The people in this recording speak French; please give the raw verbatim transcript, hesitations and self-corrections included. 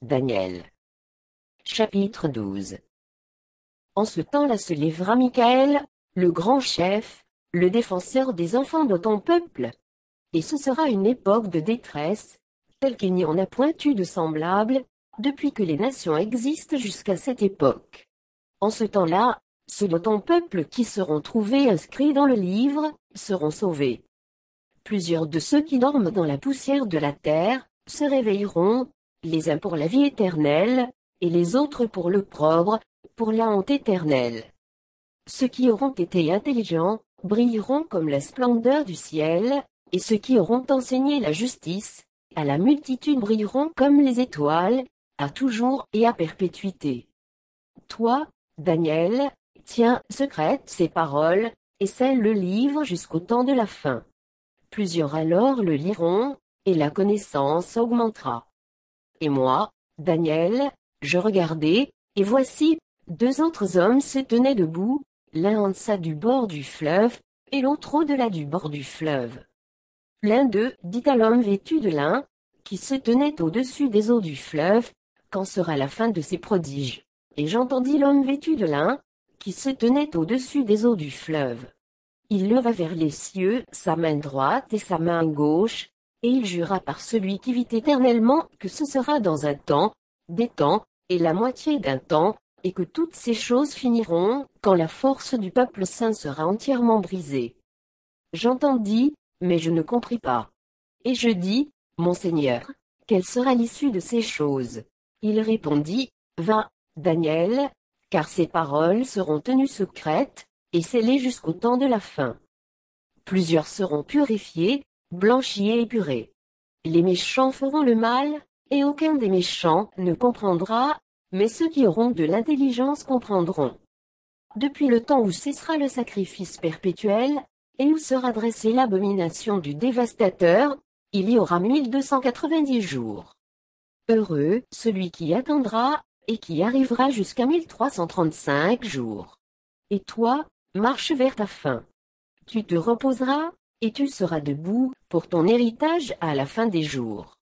Daniel. Chapitre douze. En ce temps-là se lèvera Michaël, le grand chef, le défenseur des enfants de ton peuple. Et ce sera une époque de détresse, telle qu'il n'y en a point eu de semblable, depuis que les nations existent jusqu'à cette époque. En ce temps-là, ceux de ton peuple qui seront trouvés inscrits dans le livre, seront sauvés. Plusieurs de ceux qui dorment dans la poussière de la terre, se réveilleront, les uns pour la vie éternelle, et les autres pour l'opprobre, pour la honte éternelle. Ceux qui auront été intelligents, brilleront comme la splendeur du ciel, et ceux qui auront enseigné la justice, à la multitude brilleront comme les étoiles, à toujours et à perpétuité. Toi, Daniel, tiens secrètes ces paroles, et scelle le livre jusqu'au temps de la fin. Plusieurs alors le liront, et la connaissance augmentera. Et moi, Daniel, je regardai, et voici, deux autres hommes se tenaient debout, l'un en deçà du bord du fleuve, et l'autre au-delà du bord du fleuve. L'un d'eux dit à l'homme vêtu de lin, qui se tenait au-dessus des eaux du fleuve, quand sera la fin de ces prodiges? Et j'entendis l'homme vêtu de lin, qui se tenait au-dessus des eaux du fleuve. Il leva vers les cieux sa main droite et sa main gauche, et il jura par celui qui vit éternellement que ce sera dans un temps, des temps, et la moitié d'un temps, et que toutes ces choses finiront, quand la force du peuple saint sera entièrement brisée. J'entendis, mais je ne compris pas. Et je dis, mon Seigneur, quelle sera l'issue de ces choses? Il répondit, va, Daniel, car ces paroles seront tenues secrètes, et scellées jusqu'au temps de la fin. Plusieurs seront purifiés, blanchis et épurés. Les méchants feront le mal, et aucun des méchants ne comprendra, mais ceux qui auront de l'intelligence comprendront. Depuis le temps où cessera le sacrifice perpétuel, et où sera dressée l'abomination du dévastateur, il y aura mille deux cent quatre-vingt-dix jours. Heureux celui qui attendra, et qui arrivera jusqu'à mille trois cent trente-cinq jours. Et toi, marche vers ta fin. Tu te reposeras, et tu seras debout, pour ton héritage à la fin des jours.